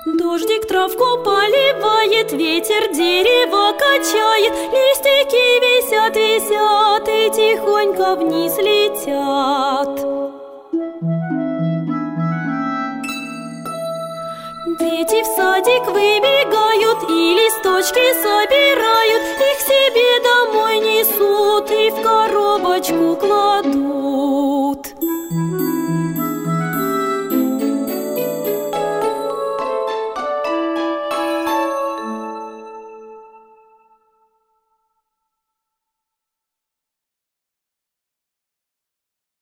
Дождик травку поливает, ветер дерево качает, листики висят, висят и тихонько вниз летят. Дети в садик выбегают и листочки собирают, их себе домой несут и в коробочку кладут.